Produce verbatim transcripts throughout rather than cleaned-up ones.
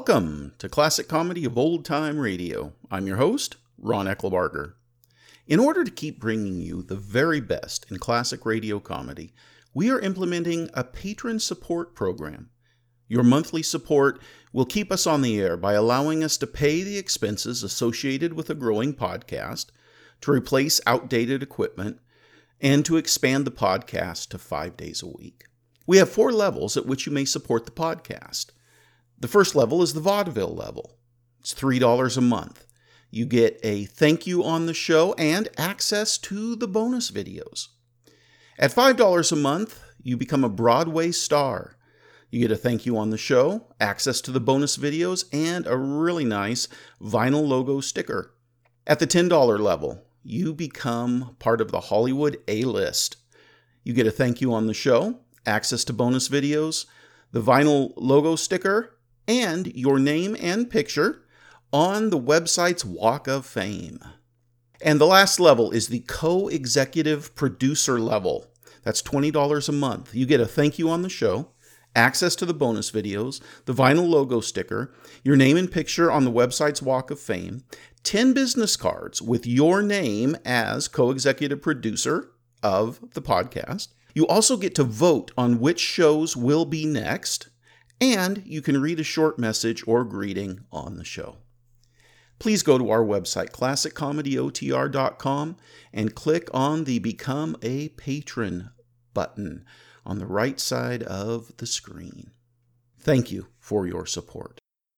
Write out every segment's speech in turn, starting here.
Welcome to Classic Comedy of Old Time Radio. I'm your host, Ron Eckelbarger. In order to keep bringing you the very best in classic radio comedy, we are implementing a patron support program. Your monthly support will keep us on the air by allowing us to pay the expenses associated with a growing podcast, to replace outdated equipment, and to expand the podcast to five days a week. We have four levels at which you may support the podcast. The first level is the vaudeville level. It's three dollars a month. You get a thank you on the show and access to the bonus videos. At five dollars a month, you become a Broadway star. You get a thank you on the show, access to the bonus videos, and a really nice vinyl logo sticker. At the ten dollars level, you become part of the Hollywood A-list. You get a thank you on the show, access to bonus videos, the vinyl logo sticker, and your name and picture on the website's Walk of Fame. And the last level is the co-executive producer level. That's twenty dollars a month. You get a thank you on the show, access to the bonus videos, the vinyl logo sticker, your name and picture on the website's Walk of Fame, ten business cards with your name as co-executive producer of the podcast. You also get to vote on which shows will be next, and you can read a short message or greeting on the show. Please go to our website, classic comedy o t r dot com, and click on the Become a Patron button on the right side of the screen. Thank you for your support.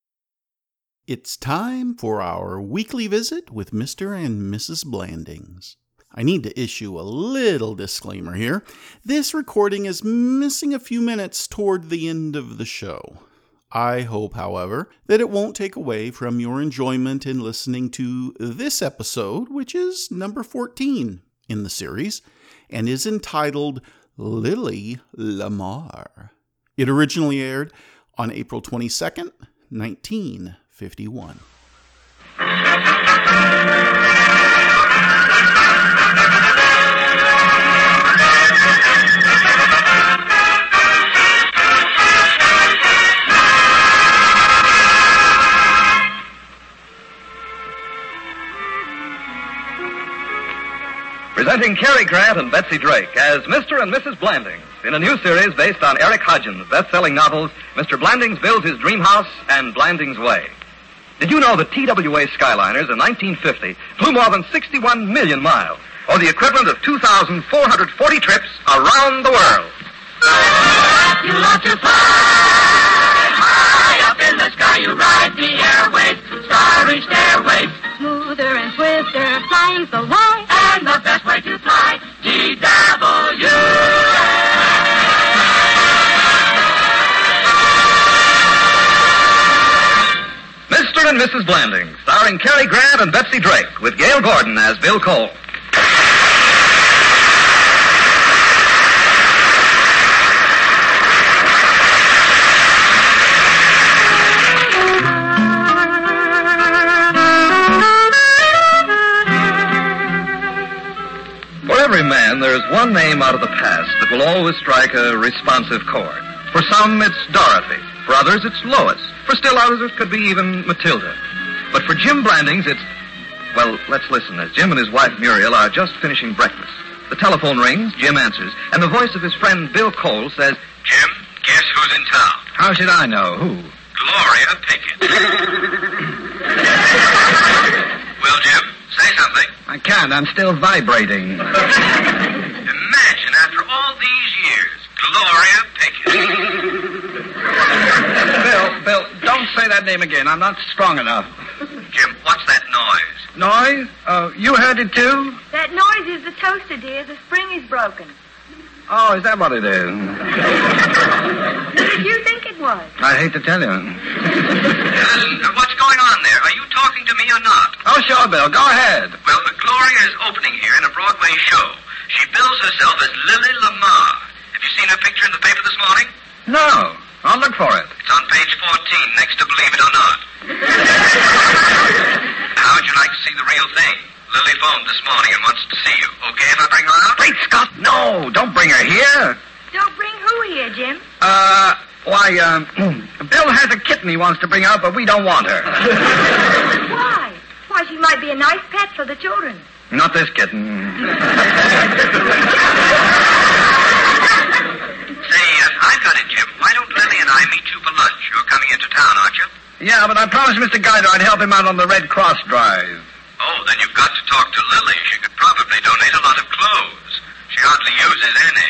It's time for our weekly visit with Mister and Missus Blandings. I need to issue a little disclaimer here. This recording is missing a few minutes toward the end of the show. I hope, however, that it won't take away from your enjoyment in listening to this episode, which is number fourteen in the series, and is entitled Lily Lamar. It originally aired on April twenty-second, nineteen fifty-one. Presenting Cary Grant and Betsy Drake as Mister and Missus Blandings in a new series based on Eric Hodgins' best-selling novels, Mister Blandings Builds His Dream House and Blandings Way. Did you know that T W A Skyliners in nineteen fifty flew more than sixty-one million miles, or the equivalent of two thousand four hundred forty trips around the world? You love to fly high up in the sky. You ride the airways, starry stairways, smoother and swifter, flying so high. And the best way to fly, T W A. Mister and Missus Blandings, starring Cary Grant and Betsy Drake, with Gail Gordon as Bill Cole. For every man, there is one name out of the past that will always strike a responsive chord. For some, it's Dorothy. For others, it's Lois. For still others, it could be even Matilda. But for Jim Blandings, it's... Well, let's listen as Jim and his wife Muriel are just finishing breakfast. The telephone rings, Jim answers, and the voice of his friend Bill Cole says, Jim, guess who's in town? How should I know? Who? Gloria Pickett. Well, Jim, say something. I can't. I'm still vibrating. Imagine, after all these years, Gloria Pickett. Bill, Bill, don't say that name again. I'm not strong enough. Jim, what's that noise? Noise? Uh, you heard it too? That noise is the toaster, dear. The spring is broken. Oh, is that what it is? What did you think it was? I hate to tell you. Listen, uh, what's going on there? Are you talking to me or not? Oh, sure, Bill. Go ahead. Well, uh, Gloria is opening here in a Broadway show. She bills herself as Lily Lamar. Have you seen her picture in the paper this morning? No. I'll look for it. It's on page fourteen, next to Believe It or Not. How would you like to see the real thing? Lily phoned this morning and wants to see you. Okay if I bring her out? Great Scott, no! Don't bring her here. Don't bring who here, Jim? Uh, Why, um, Bill has a kitten he wants to bring out, but we don't want her. Why? Why, she might be a nice pet for the children. Not this kitten. Say, uh, I've got it, Jim. Why don't Lily and I meet you for lunch? You're coming into town, aren't you? Yeah, but I promised Mister Guider I'd help him out on the Red Cross drive. Oh, then you've got to talk to Lily. She could probably donate a lot of clothes. She hardly uses any.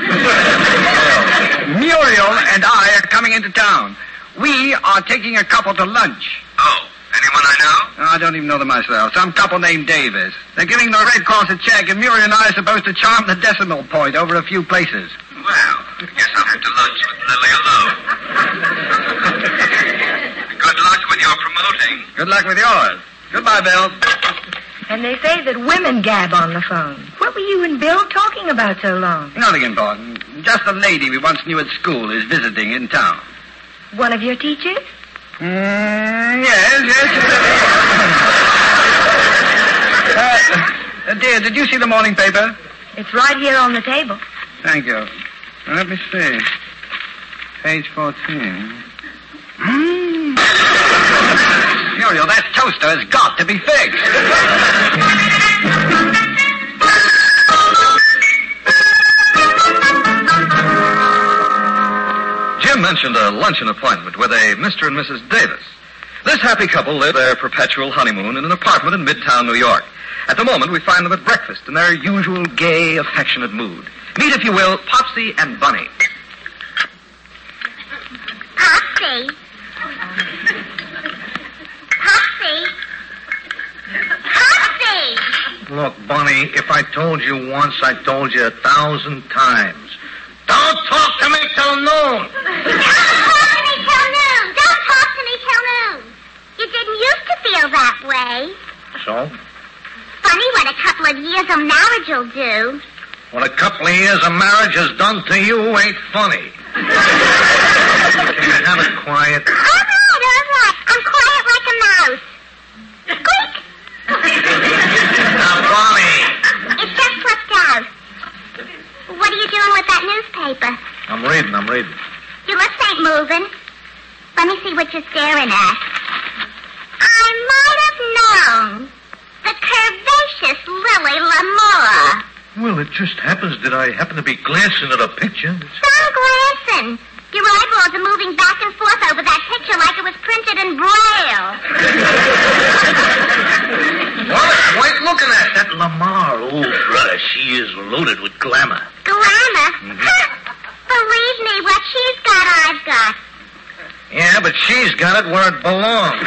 Muriel and I are coming into town. We are taking a couple to lunch. Oh, anyone I know? I don't even know them myself. Some couple named Davis. They're giving the Red Cross a check, and Muriel and I are supposed to charm the decimal point over a few places. Well, I guess I'll have to lunch with Lily alone. Good luck with your promoting. Good luck with yours. Goodbye, Bill. And they say that women gab on the phone. What were you and Bill talking about so long? Nothing important. Just a lady we once knew at school is visiting in town. One of your teachers? Mm, yes, yes. uh, uh, dear, did you see the morning paper? It's right here on the table. Thank you. Now, let me see. Page fourteen. Mm. Muriel, that toaster has got to be fixed. Jim mentioned a luncheon appointment with a Mister and Missus Davis. This happy couple live their perpetual honeymoon in an apartment in Midtown, New York. At the moment, we find them at breakfast in their usual gay, affectionate mood. Meet, if you will, Popsy and Bunny. Popsy. Popsy. Popsy. Look, Bunny, if I told you once, I told you a thousand times. Don't talk to me till noon. Don't talk to me till noon. Don't talk to me till noon. You didn't used to feel that way. So? Funny what a couple of years of marriage will do. What a couple of years of marriage has done to you ain't funny. Can you have it quiet? All right, all right. I'm quiet like a mouse. Squeak. Now, Bunny. It just slipped out. What are you doing with that newspaper? I'm reading, I'm reading. Your lips ain't moving. Let me see what you're staring at. I might have known. The curvaceous Lily Lamora. Well, it just happens that I happen to be glancing at a picture. Stop glancing. Your eyeballs are moving back and forth over that picture like it was printed in Braille. What? Wait, looking at that Lamar. Oh, brother, she is loaded with glamour. Glamour? Mm-hmm. Believe me, what she's got, I've got. Yeah, but she's got it where it belongs.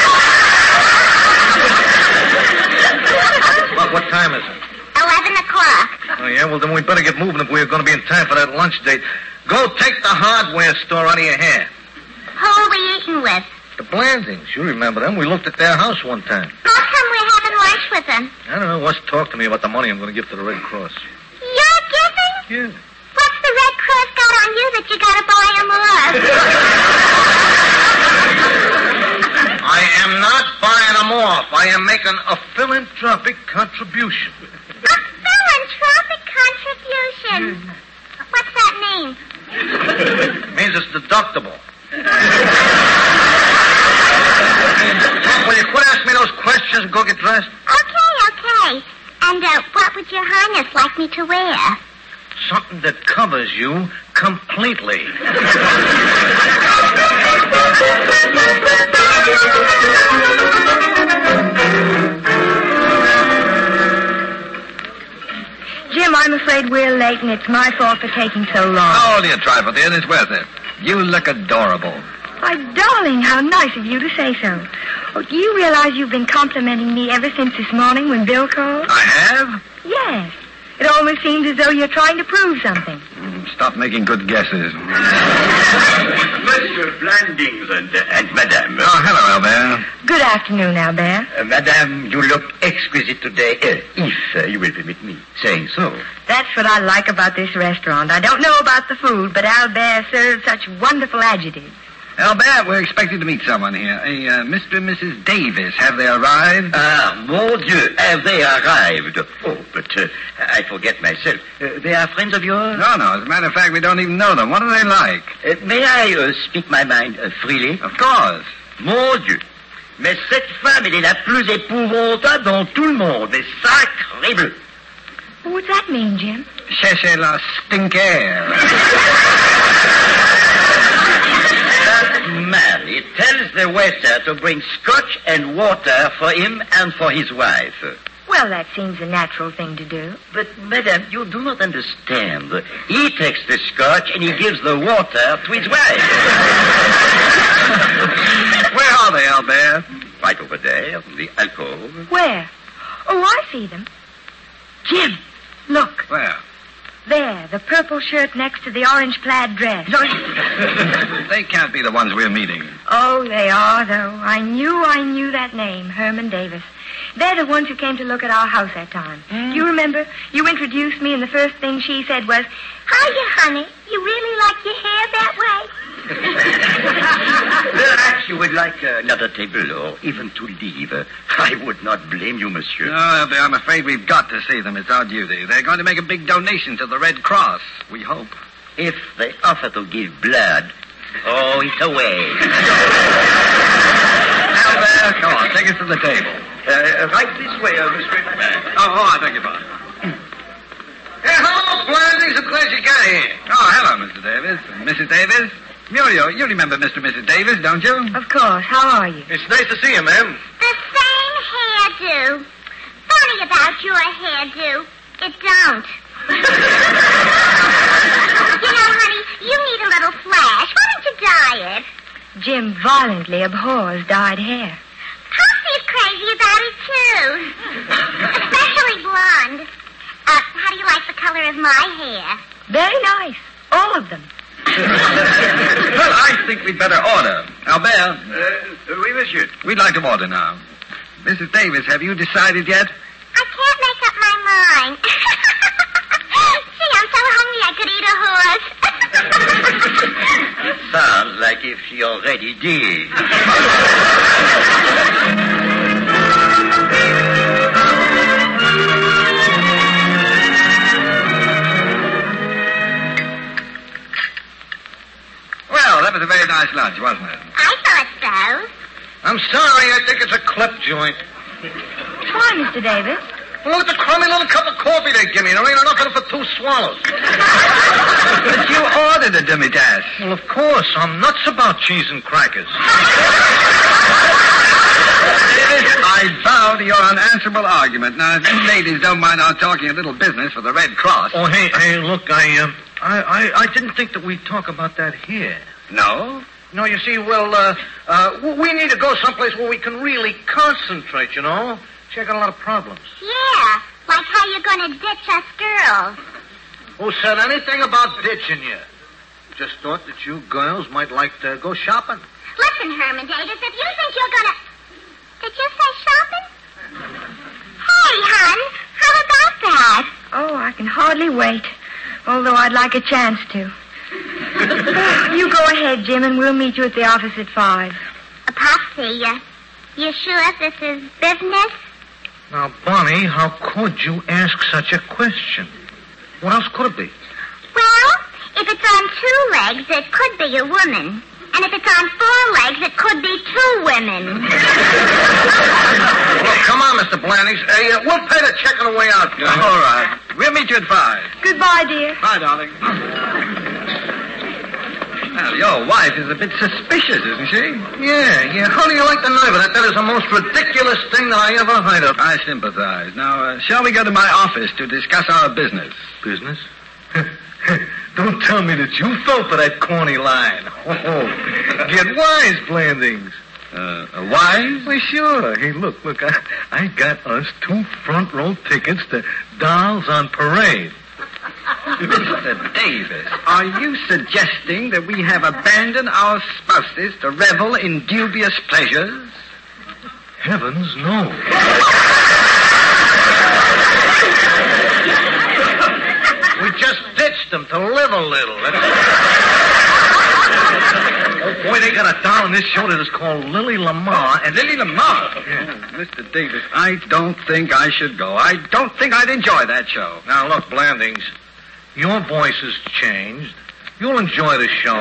What, what time is it? Eleven o'clock. Oh, yeah? Well, then we better get moving if we're going to be in time for that lunch date. Go take the hardware store out of your hand. Who are we eating with? The Blandings. You remember them. We looked at their house one time. How come we're having lunch with them? I don't know. What's talk to me about the money I'm going to give to the Red Cross. You're giving? Yeah. What's the Red Cross got on you that you got to buy them off? I am not buying them off. I am making a philanthropic contribution. A philanthropic contribution? Mm. What's that mean? Means it's deductible. Will you quit asking me those questions and go get dressed? Okay, okay. And uh, what would your Highness like me to wear? Something that covers you completely. Jim, I'm afraid we're late, and it's my fault for taking so long. Oh, dear trifle, dear. It's worth it. You look adorable. Why, darling, how nice of you to say so. Oh, do you realize you've been complimenting me ever since this morning when Bill called? I have? Yes. It almost seems as though you're trying to prove something. Mm, stop making good guesses. Mister Blandings and, uh, and Madame. Oh, hello, Albert. Good afternoon, Albert. Uh, Madame, you look exquisite today, uh, if uh, you will permit me saying so. That's what I like about this restaurant. I don't know about the food, but Albert serves such wonderful adjectives. Albert, we're expecting to meet someone here. A uh, Mister and Missus Davis. Have they arrived? Ah, mon Dieu, have they arrived? Oh, but uh, I forget myself. Uh, they are friends of yours? No, no. As a matter of fact, we don't even know them. What are they like? Uh, may I uh, speak my mind uh, freely? Of course. Mon Dieu. Mais cette femme, elle est la plus épouvantable dans tout le monde. Mais sacré bleu. What's that mean, Jim? Cherchez la stinker. Man, he tells the waiter to bring scotch and water for him and for his wife. Well, that seems a natural thing to do. But, madam, you do not understand. He takes the scotch and he gives the water to his wife. Where are they, Albert? Right over there, in the alcove. Where? Oh, I see them. Jim, look. Where? There, the purple shirt next to the orange plaid dress. They can't be the ones we're meeting. Oh, they are, though. I knew I knew that name, Herman Davis. They're the ones who came to look at our house that time. Mm. Do you remember? You introduced me, and the first thing she said was, "Hiya, honey. You really like your hair that way?" Perhaps you would like uh, another table, or even to leave. Uh, I would not blame you, monsieur. No, Albert, I'm afraid we've got to see them. It's our duty. They're going to make a big donation to the Red Cross, we hope. If they offer to give blood, throw it away. Albert, come on, take us to the table. Uh, right this way, uh, Mister Oh, oh, I beg your pardon. Hey, hello, Blandings. I'm glad you got here. Oh, hello, Mister Davis. Missus Davis. Muriel, you remember Mister and Missus Davis, don't you? Of course. How are you? It's nice to see you, ma'am. The same hairdo. Funny about your hairdo. It don't. You know, honey, you need a little flash. Why don't you dye it? Jim violently abhors dyed hair. Possy's crazy about it, too. Especially blonde. Uh, how do you like the color of my hair? Very nice. All of them. Well, I think we'd better order. Albert. Uh, oui, monsieur. We'd like to order now. Missus Davis, have you decided yet? I can't make up my mind. Gee, I'm so hungry I could eat a horse. It sounds like if she already did. Well, that was a very nice lunch, wasn't it? I thought so. I'm sorry, I think it's a clip joint. Why, Mister Davis? Look at the crummy little cup of coffee they give me. There ain't enough in it for two swallows. But you ordered a demi-tasse. Well, of course. I'm nuts about cheese and crackers. Davis, I bow to your unanswerable argument. Now, if you ladies don't mind our talking a little business for the Red Cross. Oh, hey, hey, look, I, um, I, I, I didn't think that we'd talk about that here. No? No, you see, well, uh, uh, we need to go someplace where we can really concentrate, you know? See, I got a lot of problems. Yeah, like how you're going to ditch us girls. Who said anything about ditching you? Just thought that you girls might like to go shopping. Listen, Herman Davis, if you think you're going to... Did you say shopping? Hey, hon, how about that? Oh, I can hardly wait. Although I'd like a chance to. You go ahead, Jim, and we'll meet you at the office at five. Uh, Popsy, uh, you sure this is business? Now, Bonnie, how could you ask such a question? What else could it be? Well, if it's on two legs, it could be a woman. And if it's on four legs, it could be two women. Well, come on, Mister Blandings. Hey, uh, we'll pay the check on the way out. All right. We'll meet you at five. Goodbye, dear. Bye, darling. Well, your wife is a bit suspicious, isn't she? Yeah, yeah. How do you like the nerve of that? That is the most ridiculous thing that I ever heard of. I sympathize. Now, uh, shall we go to my office to discuss our business? Business? Don't tell me that you fell for that corny line. Oh, get wise, Blandings. Uh, uh, wise? Well, sure. Hey, look, look, I, I got us two front row tickets to Dolls on Parade. Mister Davis, are you suggesting that we have abandoned our spouses to revel in dubious pleasures? Heavens, no. We just ditched them to live a little. Oh, boy, they got a doll on this show that is called Lily Lamar. And Lily Lamar? Yeah. Oh, Mister Davis, I don't think I should go. I don't think I'd enjoy that show. Now, look, Blandings, your voice has changed. You'll enjoy the show.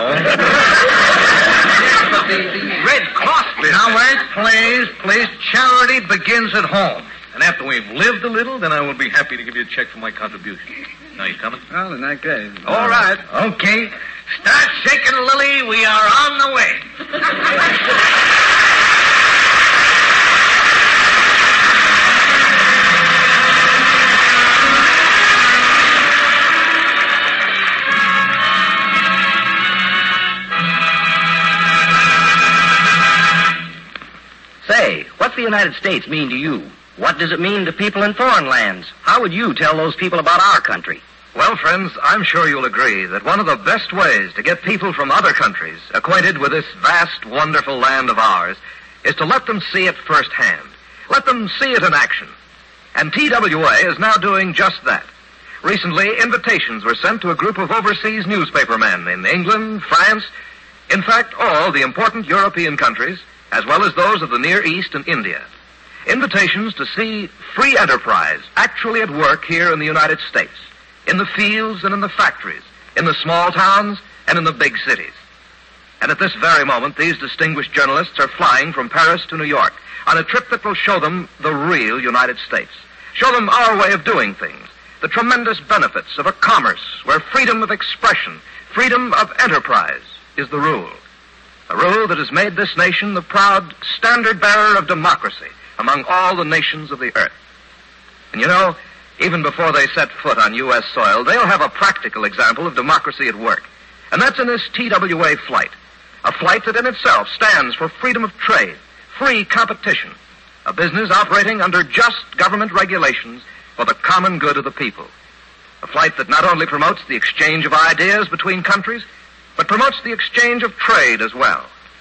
But the, the Red Cross business. Now, wait, please, please. Charity begins at home. And after we've lived a little, then I will be happy to give you a check for my contribution. Now, you coming? Well, in that case. All right. Okay. Start shaking, Lily. We are on the way. Say, what's the United States mean to you? What does it mean to people in foreign lands? How would you tell those people about our country? Well, friends, I'm sure you'll agree that one of the best ways to get people from other countries acquainted with this vast, wonderful land of ours is to let them see it firsthand. Let them see it in action. And T W A is now doing just that. Recently, invitations were sent to a group of overseas newspapermen in England, France, in fact, all the important European countries, as well as those of the Near East and India. Invitations to see free enterprise actually at work here in the United States, in the fields and in the factories, in the small towns and in the big cities. And at this very moment, these distinguished journalists are flying from Paris to New York on a trip that will show them the real United States, show them our way of doing things, the tremendous benefits of a commerce where freedom of expression, freedom of enterprise is the rule. A rule that has made this nation the proud standard bearer of democracy among all the nations of the earth. And you know, even before they set foot on U S soil, they'll have a practical example of democracy at work. And that's in this T W A flight. A flight that in itself stands for freedom of trade, free competition, a business operating under just government regulations for the common good of the people. A flight that not only promotes the exchange of ideas between countries, but promotes the exchange of trade as well.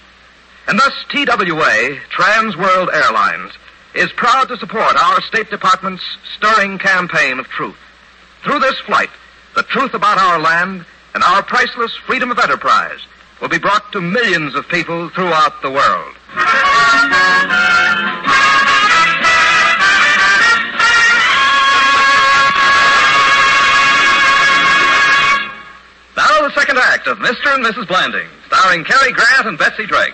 And thus, T W A, Trans World Airlines, is proud to support our State Department's stirring campaign of truth. Through this flight, the truth about our land and our priceless freedom of enterprise will be brought to millions of people throughout the world. Now the second act of Mister and Missus Blandings, starring Cary Grant and Betsy Drake.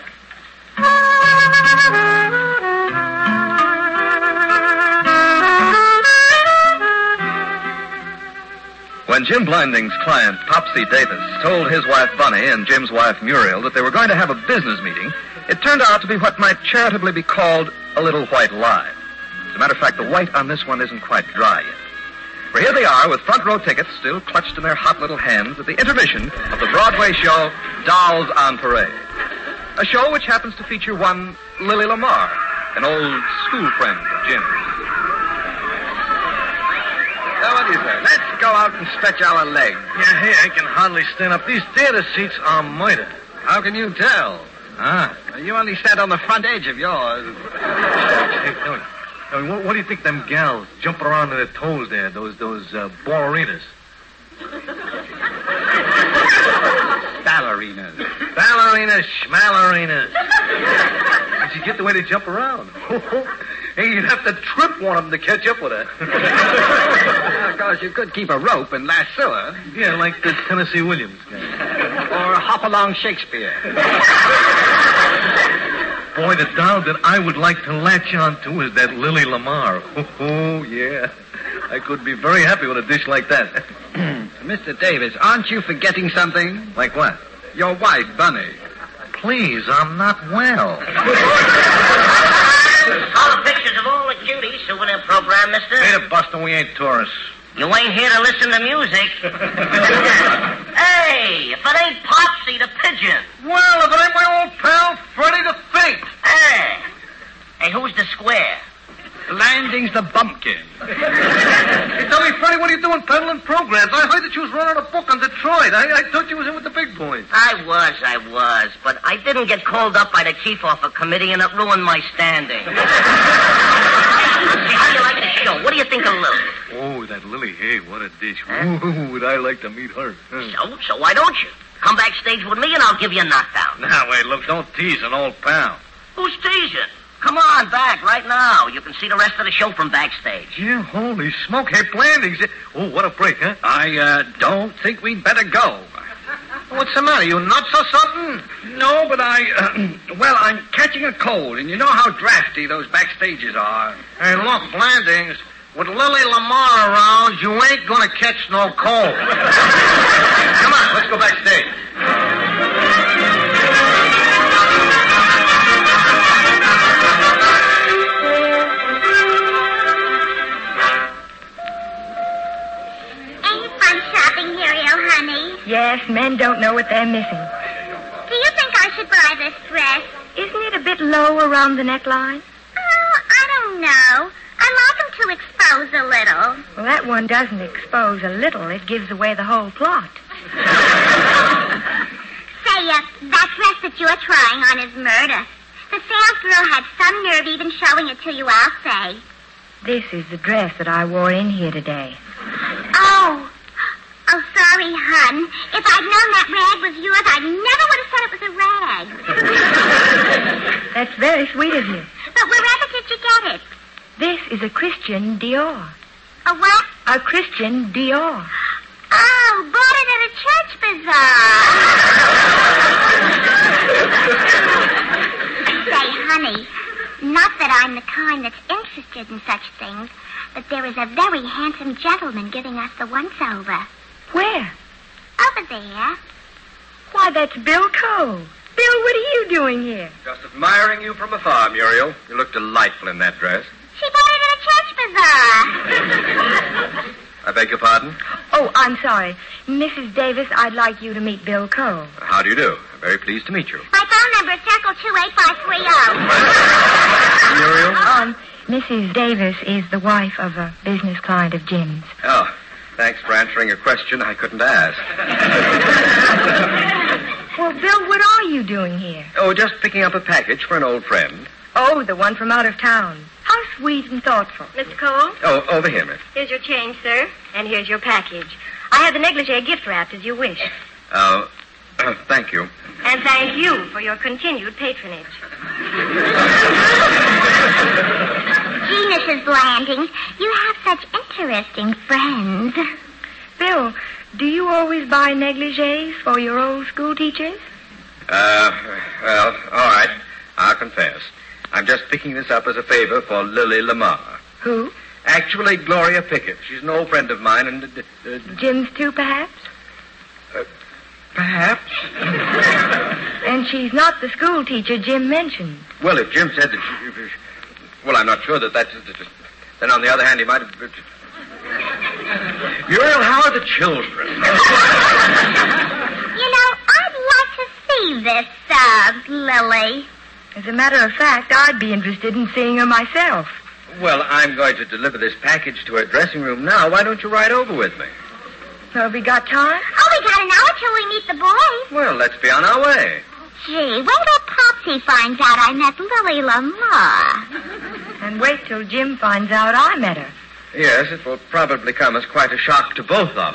When Jim Blandings' client, Popsy Davis, told his wife Bunny and Jim's wife Muriel that they were going to have a business meeting, it turned out to be what might charitably be called a little white lie. As a matter of fact, the white on this one isn't quite dry yet. For here they are with front row tickets still clutched in their hot little hands at the intermission of the Broadway show Dolls on Parade. A show which happens to feature one Lily Lamar, an old school friend of Jim's. Now, what do you say? Let's go out and stretch our legs. Yeah, hey, I can hardly stand up. These theater seats are murder. How can you tell? Ah. You only stand on the front edge of yours. Hey, tell me, tell me, what, what do you think them gals jumping around on their toes there, those those uh, ballerinas? Ballerinas. Ballerinas, schmallerinas. Did you get the way they jump around? Hey, you'd have to trip one of them to catch up with her. Of course, you could keep a rope and lasso her. Yeah, like the Tennessee Williams guy. Or hop along Shakespeare. Boy, the doll that I would like to latch on to is that Lily Lamar. Oh, yeah. I could be very happy with a dish like that. Mister Davis, aren't you forgetting something? Like what? Your wife, Bunny. Please, I'm not well. All the pictures of all the cuties souvenir program, mister. Hey, the Boston, we ain't tourists. You ain't here to listen to music. Hey, if it ain't Popsy the Pigeon. Well, if it ain't my old pal, Freddie the Fink. Hey. Hey, who's the square? Blandings the Bumpkin. Hey, tell me, Freddie, what are you doing peddling programs? I heard that you was running a book on Detroit. I, I thought you was in with the big boys. I was, I was, but I didn't get called up by the chief off a committee, and it ruined my standing. Hey, how do you like the show? What do you think of Lily? Oh, that Lily, hey, what a dish. Huh? Ooh, would I like to meet her. So, so why don't you? Come backstage with me and I'll give you a knockdown. Now, wait, look, don't tease an old pal. Who's teasing? Come on back right now. You can see the rest of the show from backstage. Yeah, holy smoke. Hey, Blandings. Oh, what a break, huh? I, uh, don't think we'd better go. What's the matter? You nuts or something? No, but I, uh, well, I'm catching a cold, and you know how drafty those backstages are. Hey, look, Blandings. With Lily Lamar around, you ain't gonna catch no cold. Come on, let's go backstage. Yes, men don't know what they're missing. Do you think I should buy this dress? Isn't it a bit low around the neckline? Oh, I don't know. I like them to expose a little. Well, that one doesn't expose a little. It gives away the whole plot. Say, uh, that dress that you're trying on is murder. The sales girl had some nerve even showing it to you, I'll say. This is the dress that I wore in here today. Oh. Oh, sorry, hon. If I'd known that rag was yours, I never would have said it was a rag. That's very sweet of you. But wherever did you get it? This is a Christian Dior. A what? A Christian Dior. Oh, bought it at a church bazaar. Say, honey, not that I'm the kind that's interested in such things, but there is a very handsome gentleman giving us the once-over. Where? Over there. Why, that's Bill Cole. Bill, what are you doing here? Just admiring you from afar, Muriel. You look delightful in that dress. She bought it at a church bazaar. I beg your pardon? Oh, I'm sorry. Missus Davis, I'd like you to meet Bill Cole. How do you do? I'm very pleased to meet you. My phone number is circle two eight five three zero. Muriel? Um, Missus Davis is the wife of a business client of Jim's. Oh, thanks for answering a question I couldn't ask. Well, Bill, what are you doing here? Oh, just picking up a package for an old friend. Oh, the one from out of town. How sweet and thoughtful. Mister Cole? Oh, over here, miss. Here's your change, sir. And here's your package. I have the negligee gift wrapped as you wish. Oh, uh, thank you. And thank you for your continued patronage. Gee, Missus Blanding, you have such interesting friends. Bill, do you always buy negligees for your old school teachers? Uh, well, all right. I'll confess. I'm just picking this up as a favor for Lily Lamar. Who? Actually, Gloria Pickett. She's an old friend of mine, and... Uh, uh, Jim's too, perhaps? Uh, perhaps. And she's not the school teacher Jim mentioned. Well, if Jim said that she... Well, I'm not sure that that's... Then, on the other hand, he might have... Muriel, how are the children? You know, I'd like to see this, uh, Lily. As a matter of fact, I'd be interested in seeing her myself. Well, I'm going to deliver this package to her dressing room now. Why don't you ride over with me? So have we got time? Oh, we got an hour till we meet the boys. Well, let's be on our way. Gee, wait till Popsy finds out I met Lily Lamar. And wait till Jim finds out I met her. Yes, it will probably come as quite a shock to both of them.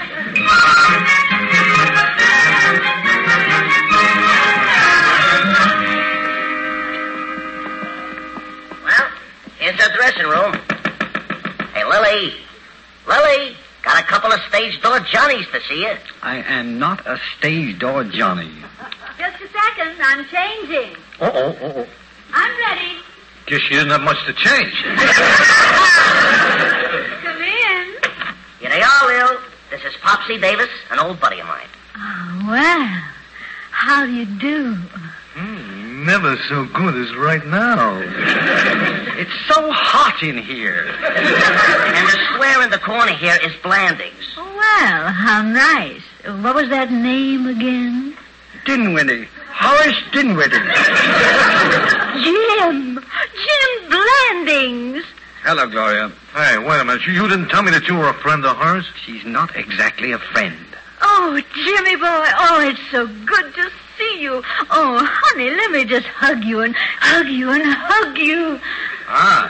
Well, here's the dressing room. Hey, Lily. Lily, got a couple of stage door Johnnies to see you. I am not a stage door Johnny. Just a second. I'm changing. Uh-oh, uh-oh. I'm ready. Guess she didn't have much to change. Come in. Here they are, Lil. This is Popsy Davis, an old buddy of mine. Oh, well. How do you do? Mm, never so good as right now. It's so hot in here. And the square in the corner here is Blandings. Well, how nice. What was that name again? Dinwiddie. Horace Dinwiddie. Jim. Jim Blandings. Hello, Gloria. Hey, wait a minute. You, you didn't tell me that you were a friend of hers? She's not exactly a friend. Oh, Jimmy boy. Oh, it's so good to see you. Oh, honey, let me just hug you and hug you and hug you. Ah.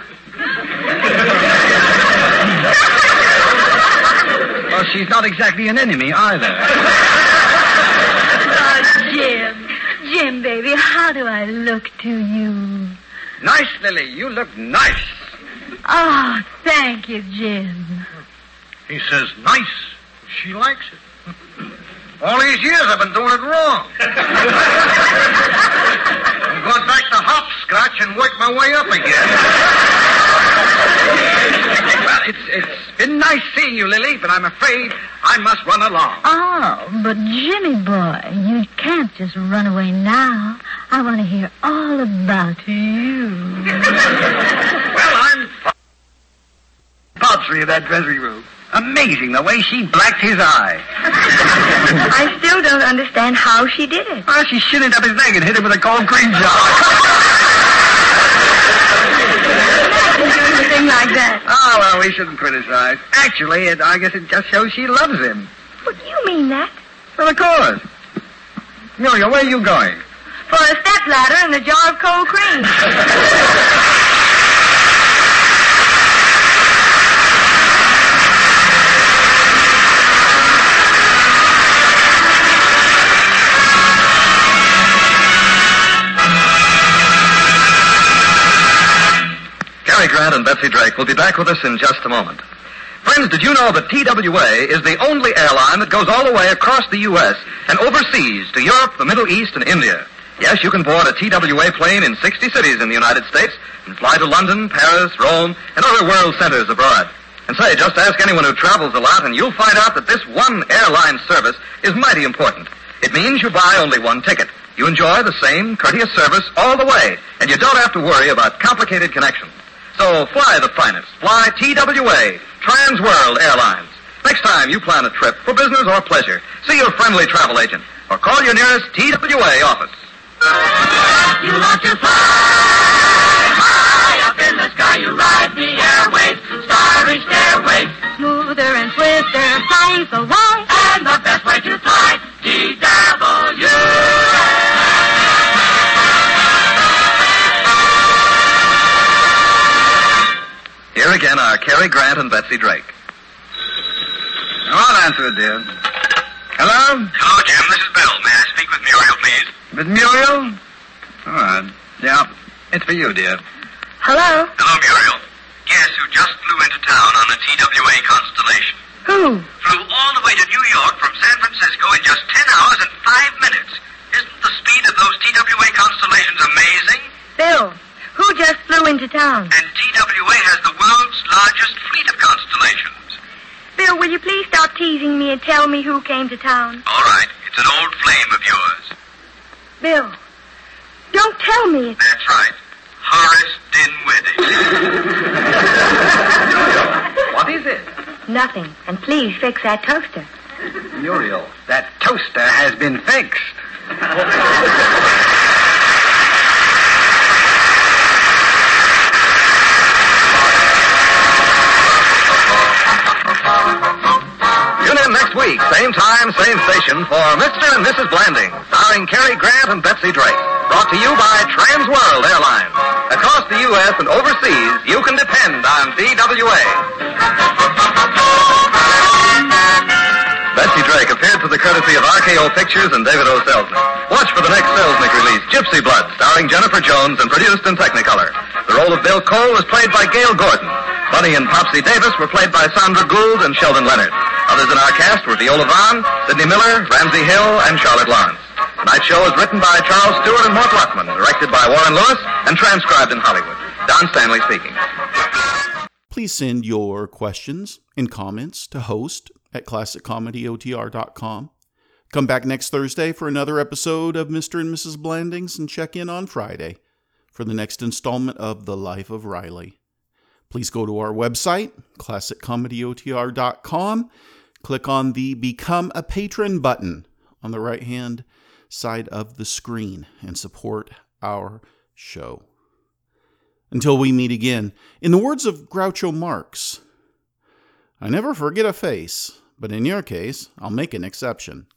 Well, she's not exactly an enemy either. Jim, baby, how do I look to you? Nice, Lily. You look nice. Oh, thank you, Jim. He says nice. She likes it. All these years I've been doing it wrong. I'm going back to hopscotch and work my way up again. Well, it's it's been nice seeing you, Lily, but I'm afraid I must run along. Oh, but Jimmy boy, you can't just run away now. I want to hear all about you. Well, I'm poultry of that dressing room. Amazing the way she blacked his eye. I still don't understand how she did it. Well, she shinned up his leg and hit him with a cold cream jar. Anything like that. Oh, well, we shouldn't criticize. Actually, it, I guess it just shows she loves him. What do you mean that? Well, of course. Muriel, where are you going? For a stepladder and a jar of cold cream. Cary Grant and Betsy Drake will be back with us in just a moment. Friends, did you know that T W A is the only airline that goes all the way across the U S and overseas to Europe, the Middle East, and India? Yes, you can board a T W A plane in sixty cities in the United States and fly to London, Paris, Rome, and other world centers abroad. And say, just ask anyone who travels a lot and you'll find out that this one airline service is mighty important. It means you buy only one ticket. You enjoy the same courteous service all the way, and you don't have to worry about complicated connections. So fly the finest. Fly T W A, Trans World Airlines. Next time you plan a trip for business or pleasure, see your friendly travel agent or call your nearest T W A office. You love to fly high up in the sky. You ride the airwaves, starry stairways, Smoother and swifter, flying so high. and the best way to fly, T W A. Here again are Cary Grant and Betsy Drake. I'll answer it, dear. Hello? Hello, Jim. This is Bill. May I speak with Muriel, please? With Muriel? All right. Yeah, it's for you, dear. Hello? Hello, Muriel. Guess who just flew into town on the T W A Constellation? Who? Flew all the way to New York from San Francisco in just ten hours and five minutes. Isn't the speed of those T W A Constellations amazing? Bill. Who just flew into town? And T W A has the world's largest fleet of constellations. Bill, will you please stop teasing me and tell me who came to town? All right. It's an old flame of yours. Bill, don't tell me it's... That's right. Horace Dinwiddie. What is it? Nothing. And please fix that toaster. Muriel, that toaster has been fixed. Tune in next week, same time, same station, for Mister and Missus Blanding, starring Cary Grant and Betsy Drake. Brought to you by Trans World Airlines. Across the U S and overseas, you can depend on T W A. Betsy Drake appeared through the courtesy of R K O Pictures and David O. Selznick. Watch for the next Selznick release, Gypsy Blood, starring Jennifer Jones and produced in Technicolor. The role of Bill Cole was played by Gail Gordon. Bunny and Popsy Davis were played by Sandra Gould and Sheldon Leonard. Others in our cast were Viola Vaughn, Sidney Miller, Ramsey Hill, and Charlotte Lawrence. Tonight's show is written by Charles Stewart and Mort Luckman, directed by Warren Lewis, and transcribed in Hollywood. Don Stanley speaking. Please send your questions and comments to host at classic comedy O T R dot com. Come back next Thursday for another episode of Mister and Missus Blandings, and check in on Friday for the next installment of The Life of Riley. Please go to our website, classic comedy O T R dot com. Click on the Become a Patron button on the right-hand side of the screen and support our show. Until we meet again, in the words of Groucho Marx, I never forget a face, but in your case, I'll make an exception.